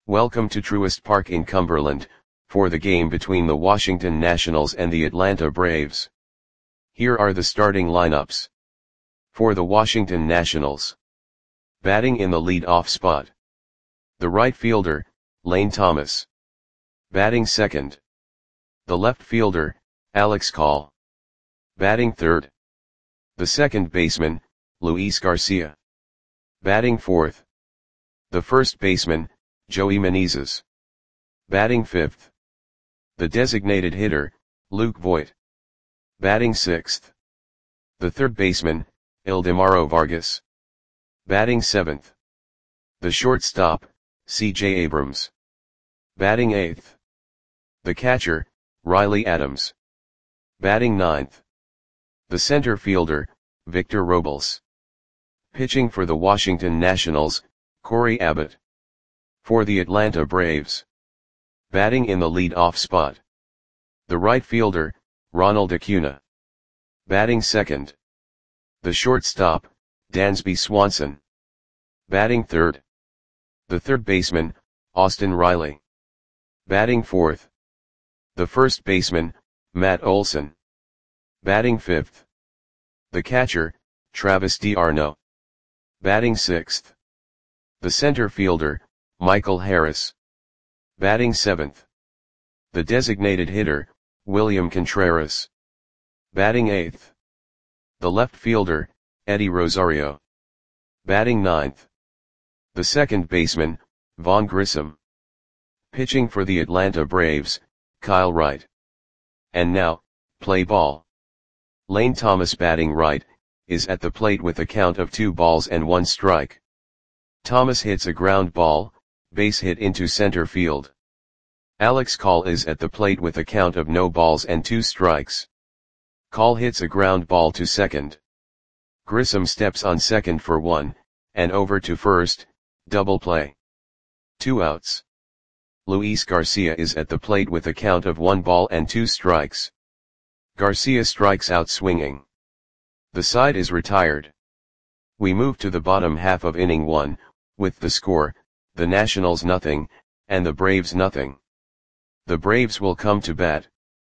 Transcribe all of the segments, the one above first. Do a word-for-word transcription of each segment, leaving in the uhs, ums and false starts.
Welcome to Truist Park in Cumberland, for the game between the Washington Nationals and the Atlanta Braves. Here are the starting lineups. For the Washington Nationals. Batting in the lead-off spot. The right fielder, Lane Thomas. Batting second. The left fielder, Alex Call. Batting third. The second baseman, Luis Garcia. Batting fourth. The first baseman, Joey Meneses. Batting fifth. The designated hitter, Luke Voit. Batting sixth. The third baseman, Ildemaro Vargas. Batting seventh. The shortstop, C J Abrams. Batting eighth. The catcher, Riley Adams. Batting ninth. The center fielder, Victor Robles. Pitching for the Washington Nationals, Corey Abbott. For the Atlanta Braves. Batting in the lead-off spot. The right fielder, Ronald Acuna. Batting second. The shortstop, Dansby Swanson. Batting third. The third baseman, Austin Riley. Batting fourth. The first baseman, Matt Olson. Batting fifth. The catcher, Travis d'Arnaud. Batting sixth. The center fielder, Michael Harris. Batting seventh. The designated hitter, William Contreras. Batting eighth. The left fielder, Eddie Rosario. Batting ninth. The second baseman, Vaughn Grissom. Pitching for the Atlanta Braves, Kyle Wright. And now, play ball. Lane Thomas batting right, is at the plate with a count of two balls and one strike. Thomas hits a ground ball, base hit into center field. Alex Call is at the plate with a count of no balls and two strikes. Call hits a ground ball to second. Grissom steps on second for one, and over to first, double play. Two outs. Luis Garcia is at the plate with a count of one ball and two strikes. Garcia strikes out swinging. The side is retired. We move to the bottom half of inning one, with the score, the Nationals nothing, and the Braves nothing. The Braves will come to bat.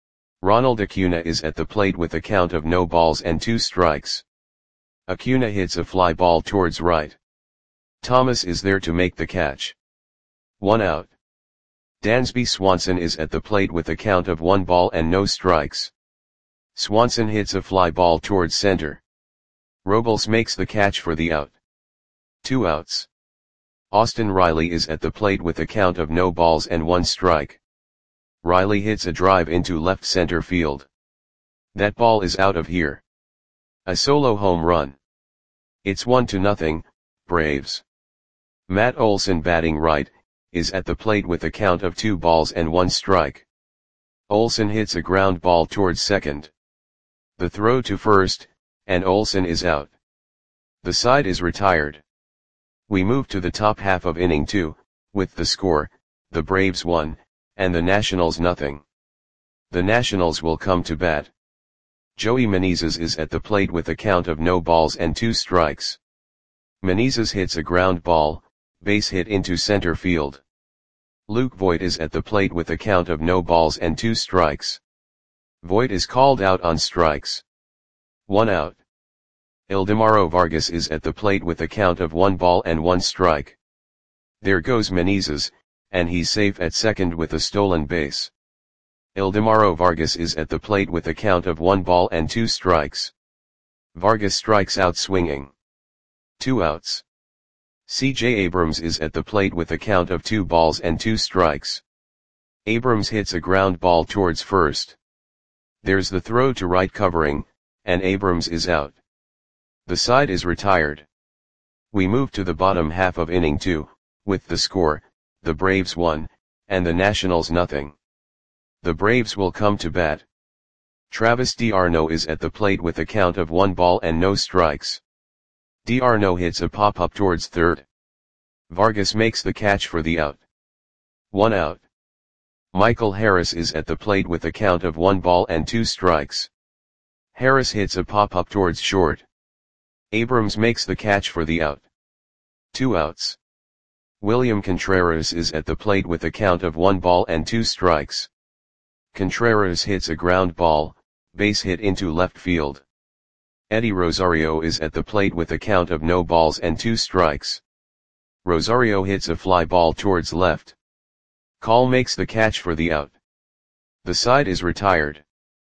Ronald Acuna is at the plate with a count of no balls and two strikes. Acuna hits a fly ball towards right. Thomas is there to make the catch. One out. Dansby Swanson is at the plate with a count of one ball and no strikes. Swanson hits a fly ball towards center. Robles makes the catch for the out. Two outs. Austin Riley is at the plate with a count of no balls and one strike. Riley hits a drive into left center field. That ball is out of here. A solo home run. It's one to nothing, Braves. Matt Olson batting right, is at the plate with a count of two balls and one strike. Olson hits a ground ball towards second. The throw to first, and Olson is out. The side is retired. We move to the top half of inning two, with the score, the Braves one, and the Nationals nothing. The Nationals will come to bat. Joey Meneses is at the plate with a count of no balls and two strikes. Meneses hits a ground ball, base hit into center field. Luke Voit is at the plate with a count of no balls and two strikes. Voit is called out on strikes. One out. Ildemaro Vargas is at the plate with a count of one ball and one strike. There goes Meneses, and he's safe at second with a stolen base. Ildemaro Vargas is at the plate with a count of one ball and two strikes. Vargas strikes out swinging. Two outs. C J Abrams is at the plate with a count of two balls and two strikes. Abrams hits a ground ball towards first. There's the throw to right covering, and Abrams is out. The side is retired. We move to the bottom half of inning two, with the score, the Braves one, and the Nationals nothing. The Braves will come to bat. Travis d'Arnaud is at the plate with a count of one ball and no strikes. d'Arnaud hits a pop-up towards third. Vargas makes the catch for the out. One out. Michael Harris is at the plate with a count of one ball and two strikes. Harris hits a pop-up towards short. Abrams makes the catch for the out. Two outs. William Contreras is at the plate with a count of one ball and two strikes. Contreras hits a ground ball, base hit into left field. Eddie Rosario is at the plate with a count of no balls and two strikes. Rosario hits a fly ball towards left. Call makes the catch for the out. The side is retired.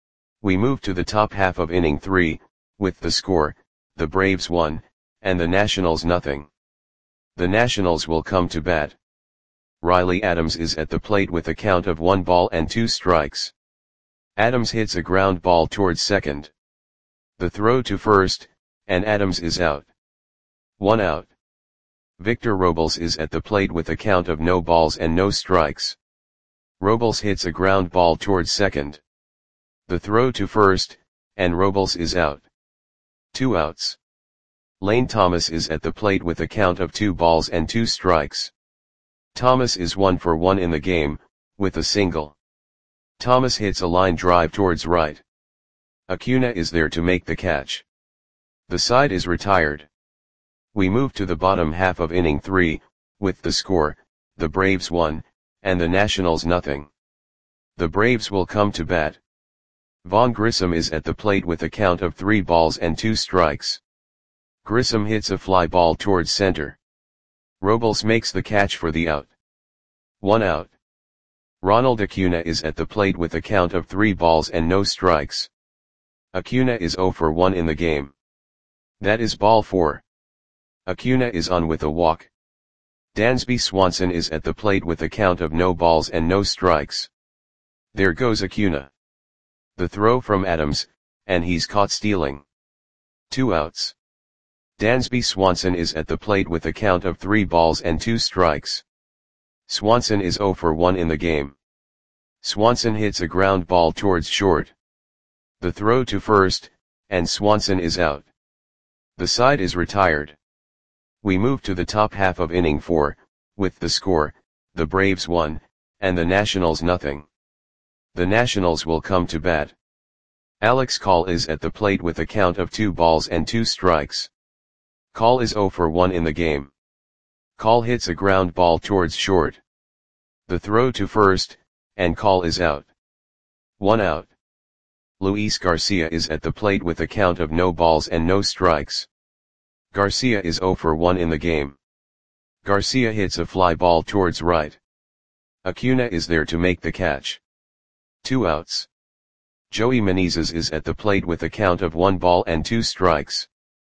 We move to the top half of inning three, with the score, the Braves one, and the Nationals nothing. The Nationals will come to bat. Riley Adams is at the plate with a count of one ball and two strikes. Adams hits a ground ball towards second. The throw to first, and Adams is out. One out. Victor Robles is at the plate with a count of no balls and no strikes. Robles hits a ground ball towards second. The throw to first, and Robles is out. Two outs. Lane Thomas is at the plate with a count of two balls and two strikes. Thomas is one for one in the game, with a single. Thomas hits a line drive towards right. Acuna is there to make the catch. The side is retired. We move to the bottom half of inning three, with the score, the Braves one, and the Nationals nothing. The Braves will come to bat. Vaughn Grissom is at the plate with a count of three balls and two strikes. Grissom hits a fly ball towards center. Robles makes the catch for the out. One out. Ronald Acuna is at the plate with a count of three balls and no strikes. Acuna is zero for one in the game. That is ball four. Acuna is on with a walk. Dansby Swanson is at the plate with a count of no balls and no strikes. There goes Acuna. The throw from Adams, and he's caught stealing. Two outs. Dansby Swanson is at the plate with a count of three balls and two strikes. Swanson is zero for one in the game. Swanson hits a ground ball towards short. The throw to first, and Swanson is out. The side is retired. We move to the top half of inning four, with the score, the Braves one, and the Nationals nothing. The Nationals will come to bat. Alex Call is at the plate with a count of two balls and two strikes. Call is zero for one in the game. Call hits a ground ball towards short. The throw to first, and Call is out. One out. Luis Garcia is at the plate with a count of no balls and no strikes. Garcia is zero for one in the game. Garcia hits a fly ball towards right. Acuna is there to make the catch. Two outs. Joey Menezes is at the plate with a count of one ball and two strikes.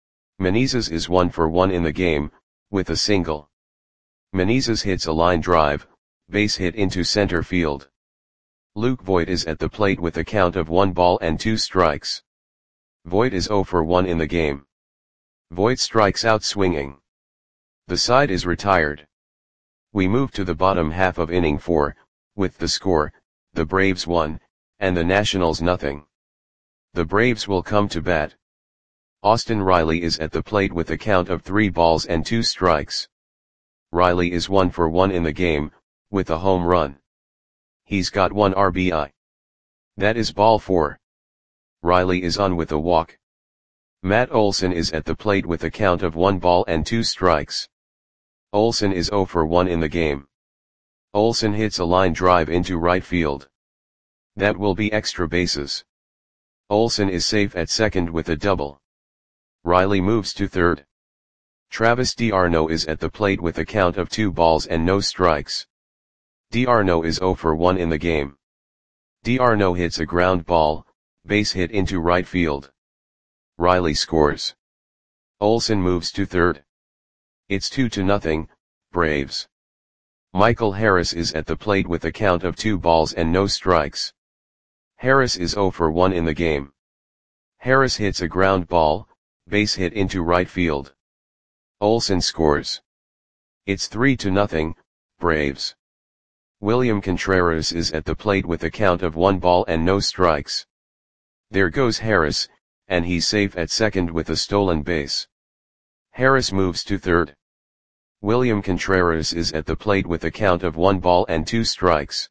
Menezes is one for one in the game, with a single. Menezes hits a line drive, base hit into center field. Luke Voit is at the plate with a count of one ball and two strikes. Voit is zero for one in the game. Voit strikes out swinging. The side is retired. We move to the bottom half of inning four, with the score, the Braves one, and the Nationals nothing. The Braves will come to bat. Austin Riley is at the plate with a count of three balls and two strikes. Riley is one for one in the game, with a home run. He's got one R B I. That is ball four. Riley is on with a walk. Matt Olson is at the plate with a count of one ball and two strikes. Olson is zero for one in the game. Olson hits a line drive into right field. That will be extra bases. Olson is safe at second with a double. Riley moves to third. Travis d'Arnaud is at the plate with a count of two balls and no strikes. D'Arnaud is zero for one in the game. D'Arnaud hits a ground ball, base hit into right field. Riley scores. Olson moves to third. It's two to nothing, Braves. Michael Harris is at the plate with a count of two balls and no strikes. Harris is zero for one in the game. Harris hits a ground ball, base hit into right field. Olson scores. It's three to nothing, Braves. William Contreras is at the plate with a count of one ball and no strikes. There goes Harris, and he's safe at second with a stolen base. Harris moves to third. William Contreras is at the plate with a count of one ball and two strikes.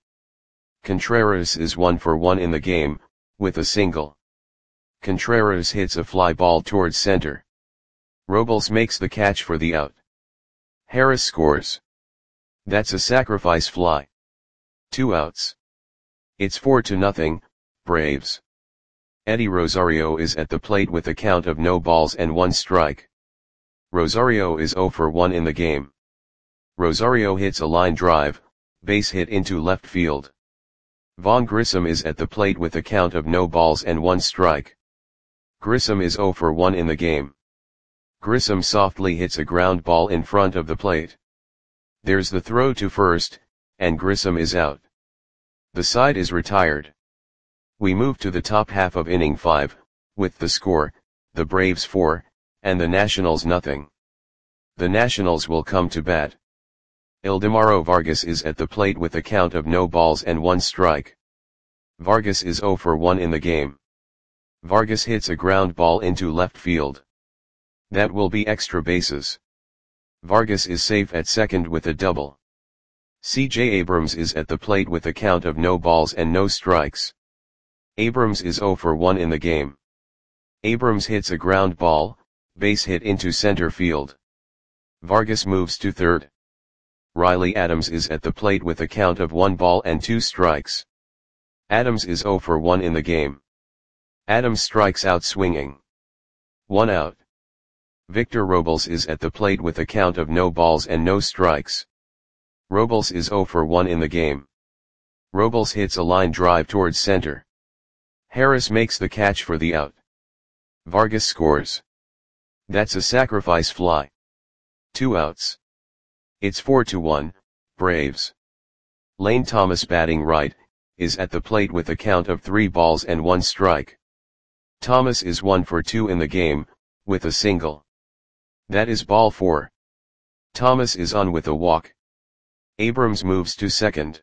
Contreras is one for one in the game, with a single. Contreras hits a fly ball towards center. Robles makes the catch for the out. Harris scores. That's a sacrifice fly. Two outs. It's four to nothing, Braves. Eddie Rosario is at the plate with a count of no balls and one strike. Rosario is oh for one in the game. Rosario hits a line drive, base hit into left field. Vaughn Grissom is at the plate with a count of no balls and one strike. Grissom is oh for one in the game. Grissom softly hits a ground ball in front of the plate. There's the throw to first, and Grissom is out. The side is retired. We move to the top half of inning five, with the score, the Braves four, and the Nationals nothing. The Nationals will come to bat. Ildemaro Vargas is at the plate with a count of no balls and one strike. Vargas is oh for one in the game. Vargas hits a ground ball into left field. That will be extra bases. Vargas is safe at second with a double. C J Abrams is at the plate with a count of no balls and no strikes. Abrams is oh for one in the game. Abrams hits a ground ball, base hit into center field. Vargas moves to third. Riley Adams is at the plate with a count of one ball and two strikes. Adams is oh for one in the game. Adams strikes out swinging. One out. Victor Robles is at the plate with a count of no balls and no strikes. Robles is oh for one in the game. Robles hits a line drive towards center. Harris makes the catch for the out. Vargas scores. That's a sacrifice fly. Two outs. It's four to one, Braves. Lane Thomas, batting right, is at the plate with a count of three balls and one strike. Thomas is one for two in the game, with a single. That is ball four. Thomas is on with a walk. Abrams moves to second.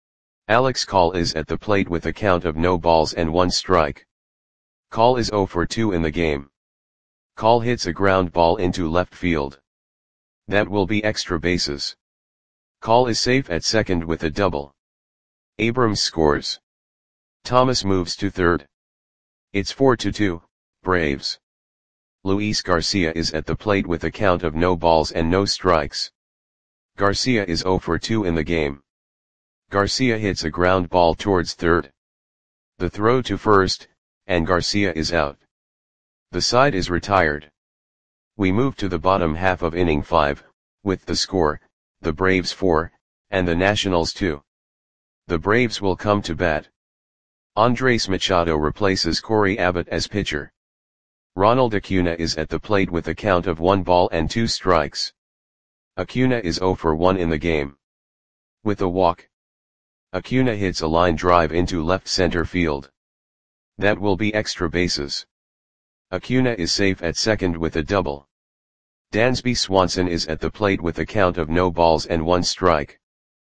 Alex Call is at the plate with a count of no balls and one strike. Call is oh for two in the game. Call hits a ground ball into left field. That will be extra bases. Call is safe at second with a double. Abrams scores. Thomas moves to third. It's four to two, Braves. Luis Garcia is at the plate with a count of no balls and no strikes. Garcia is oh for two in the game. Garcia hits a ground ball towards third. The throw to first, and Garcia is out. The side is retired. We move to the bottom half of inning five, with the score, the Braves four, and the Nationals two. The Braves will come to bat. Andres Machado replaces Corey Abbott as pitcher. Ronald Acuna is at the plate with a count of one ball and two strikes. Acuna is oh for one in the game. With a walk. Acuna hits a line drive into left center field. That will be extra bases. Acuna is safe at second with a double. Dansby Swanson is at the plate with a count of no balls and one strike.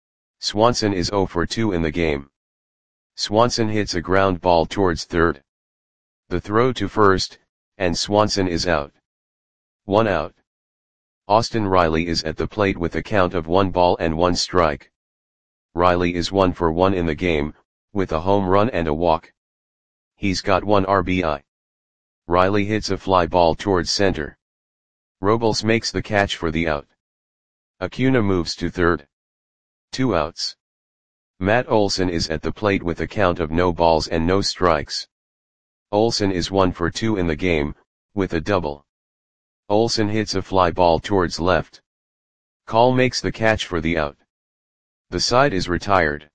Swanson is oh for two in the game. Swanson hits a ground ball towards third. The throw to first, and Swanson is out. One out. Austin Riley is at the plate with a count of one ball and one strike. Riley is one for one in the game, with a home run and a walk. He's got one R B I. Riley hits a fly ball towards center. Robles makes the catch for the out. Acuna moves to third. Two outs. Matt Olson is at the plate with a count of no balls and no strikes. Olson is one for two in the game, with a double. Olson hits a fly ball towards left. Call makes the catch for the out. The side is retired.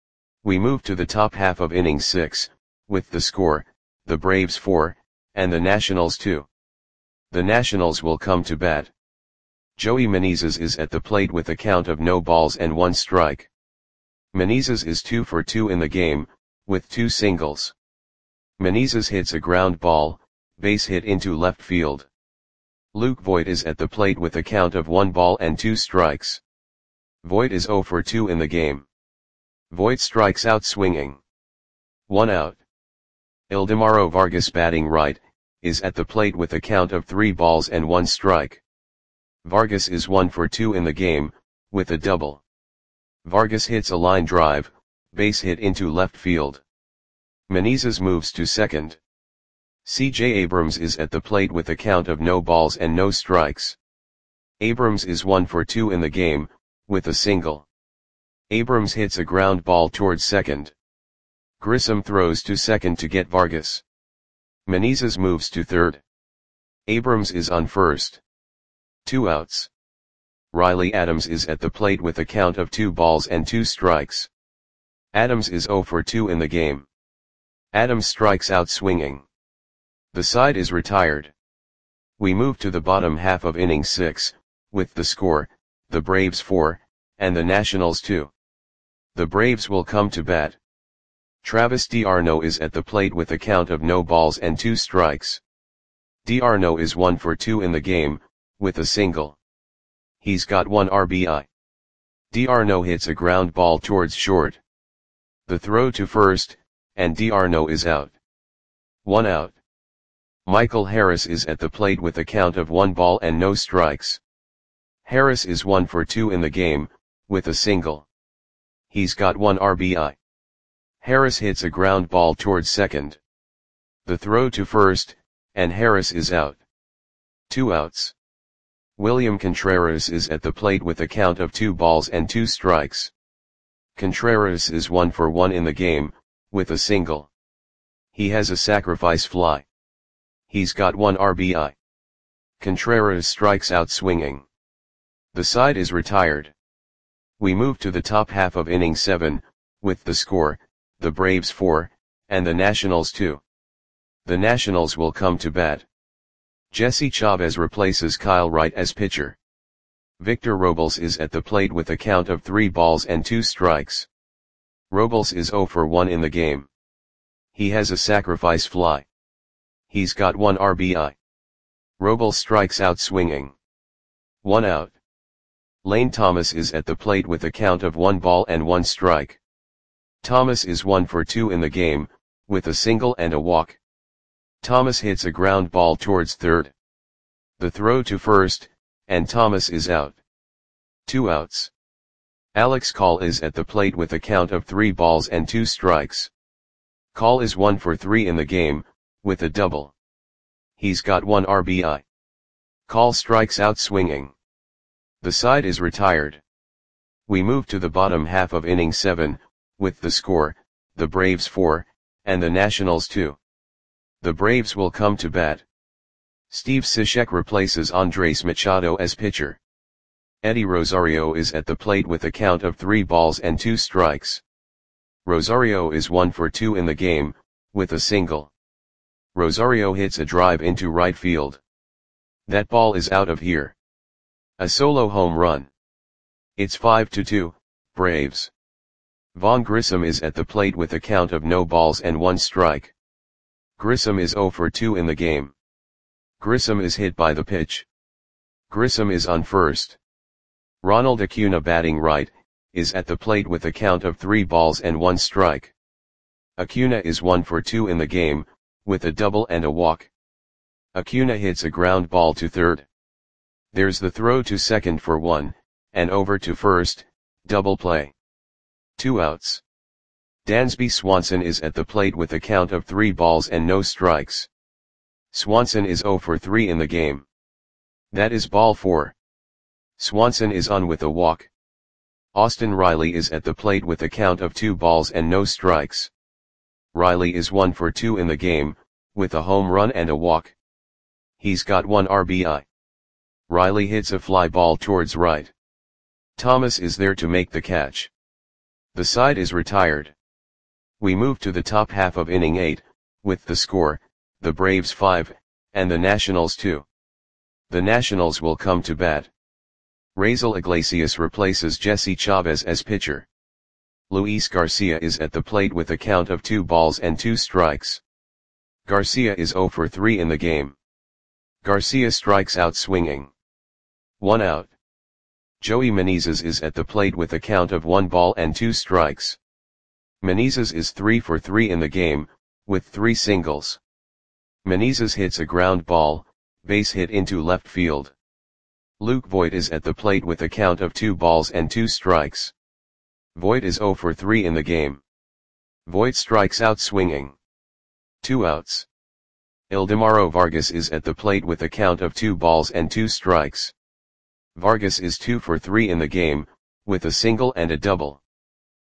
We move to the top half of inning six, with the score, the Braves four, and the Nationals two. The Nationals will come to bat. Joey Menezes is at the plate with a count of no balls and one strike. Menezes is two for two in the game, with two singles. Menezes hits a ground ball, base hit into left field. Luke Voit is at the plate with a count of one ball and two strikes. Voit is oh for two in the game. Voit strikes out swinging. One out. Ildemaro Vargas, batting right, is at the plate with a count of three balls and one strike. Vargas is one for two in the game, with a double. Vargas hits a line drive, base hit into left field. Menezes moves to second. C J Abrams is at the plate with a count of no balls and no strikes. Abrams is one for two in the game, with a single. Abrams hits a ground ball towards second. Grissom throws to second to get Vargas. Meneses moves to third. Abrams is on first. Two outs. Riley Adams is at the plate with a count of two balls and two strikes. Adams is oh for two in the game. Adams strikes out swinging. The side is retired. We move to the bottom half of inning six, with the score, the Braves four, and the Nationals two. The Braves will come to bat. Travis d'Arnaud is at the plate with a count of no balls and two strikes. d'Arnaud is one for two in the game, with a single. He's got one R B I. d'Arnaud hits a ground ball towards short. The throw to first, and d'Arnaud is out. One out. Michael Harris is at the plate with a count of one ball and no strikes. Harris is one for two in the game, with a single. He's got one R B I. Harris hits a ground ball towards second. The throw to first, and Harris is out. Two outs. William Contreras is at the plate with a count of two balls and two strikes. Contreras is one for one in the game, with a single. He has a sacrifice fly. He's got one R B I. Contreras strikes out swinging. The side is retired. We move to the top half of inning seven, with the score, the Braves four, and the Nationals two. The Nationals will come to bat. Jesse Chavez replaces Kyle Wright as pitcher. Victor Robles is at the plate with a count of three balls and two strikes. Robles is oh for one in the game. He has a sacrifice fly. He's got one R B I. Robles strikes out swinging. One out. Lane Thomas is at the plate with a count of one ball and one strike. Thomas is one for two in the game, with a single and a walk. Thomas hits a ground ball towards third. The throw to first, and Thomas is out. Two outs. Alex Call is at the plate with a count of three balls and two strikes. Call is one for three in the game, with a double. He's got one R B I. Call strikes out swinging. The side is retired. We move to the bottom half of inning seven, with the score, the Braves four, and the Nationals two. The Braves will come to bat. Steve Cishek replaces Andres Machado as pitcher. Eddie Rosario is at the plate with a count of three balls and two strikes. Rosario is one for two in the game, with a single. Rosario hits a drive into right field. That ball is out of here. A solo home run. It's five to two, Braves. Vaughn Grissom is at the plate with a count of no balls and one strike. Grissom is oh for two in the game. Grissom is hit by the pitch. Grissom is on first. Ronald Acuna, batting right, is at the plate with a count of three balls and one strike. Acuna is one for two in the game, with a double and a walk. Acuna hits a ground ball to third. There's the throw to second for one, and over to first, double play. Two outs. Dansby Swanson is at the plate with a count of three balls and no strikes. Swanson is oh for three in the game. That is ball four. Swanson is on with a walk. Austin Riley is at the plate with a count of two balls and no strikes. Riley is one for two in the game, with a home run and a walk. He's got one R B I. Riley hits a fly ball towards right. Thomas is there to make the catch. The side is retired. We move to the top half of inning eight, with the score, the Braves five, and the Nationals two. The Nationals will come to bat. Raisel Iglesias replaces Jesse Chavez as pitcher. Luis Garcia is at the plate with a count of two balls and two strikes. Garcia is oh for three in the game. Garcia strikes out swinging. One out. Joey Meneses is at the plate with a count of one ball and two strikes. Meneses is three for three in the game, with three singles. Meneses hits a ground ball, base hit into left field. Luke Voit is at the plate with a count of two balls and two strikes. Voit is oh for three in the game. Voit strikes out swinging. Two outs. Ildemaro Vargas is at the plate with a count of two balls and two strikes. Vargas is two for three in the game, with a single and a double.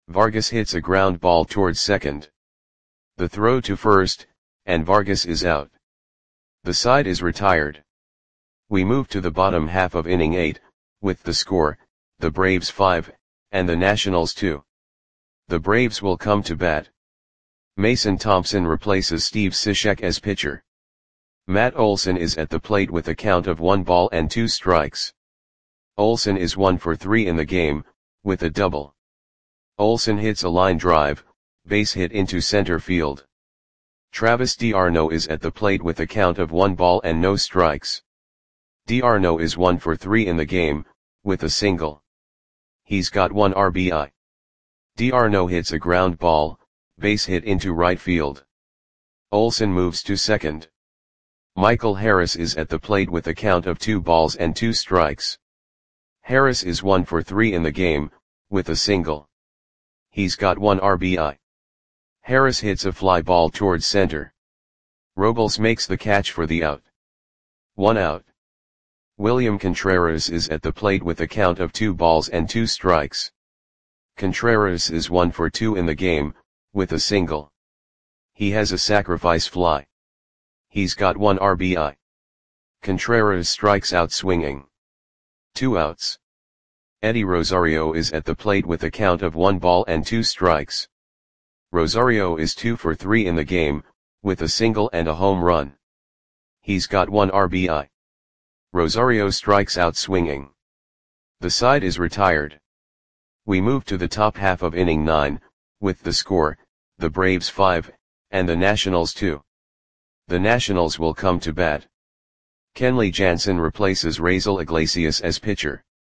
Vargas hits a ground ball towards second. The throw to first, and Vargas is out. The side is retired. We move to the bottom half of inning eight, with the score, the Braves five, and the Nationals two. The Braves will come to bat. Mason Thompson replaces Steve Cishek as pitcher. Matt Olson is at the plate with a count of one ball and two strikes. Olson is one for three in the game, with a double. Olson hits a line drive, base hit into center field. Travis d'Arnaud is at the plate with a count of one ball and no strikes. d'Arnaud is one for three in the game, with a single. He's got one R B I. d'Arnaud hits a ground ball, base hit into right field. Olson moves to second. Michael Harris is at the plate with a count of two balls and two strikes. Harris is one for three in the game, with a single. He's got one R B I. Harris hits a fly ball towards center. Robles makes the catch for the out. One out. William Contreras is at the plate with a count of two balls and two strikes. Contreras is one for two in the game, with a single. He has a sacrifice fly. He's got one R B I. Contreras strikes out swinging. Two outs. Eddie Rosario is at the plate with a count of one ball and two strikes. Rosario is two for three in the game, with a single and a home run. He's got one R B I. Rosario strikes out swinging. The side is retired. We move to the top half of inning nine, with the score, the Braves five, and the Nationals two. The Nationals will come to bat. Kenley Jansen replaces Raisel Iglesias as pitcher.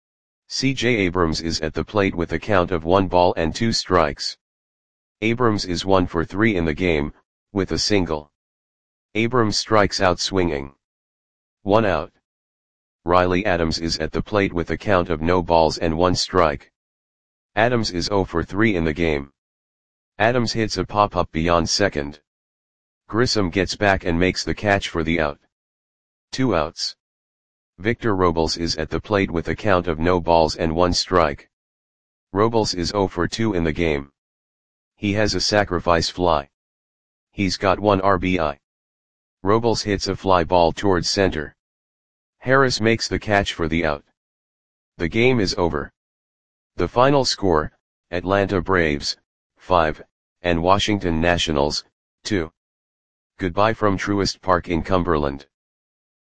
C J Abrams is at the plate with a count of one ball and two strikes. Abrams is one for three in the game, with a single. Abrams strikes out swinging. One out. Riley Adams is at the plate with a count of no balls and one strike. Adams is zero for three in the game. Adams hits a pop-up beyond second. Grissom gets back and makes the catch for the out. Two outs. Victor Robles is at the plate with a count of no balls and one strike. Robles is zero for two in the game. He has a sacrifice fly. He's got one R B I. Robles hits a fly ball towards center. Harris makes the catch for the out. The game is over. The final score, Atlanta Braves, five, and Washington Nationals, two. Goodbye from Truist Park in Cumberland.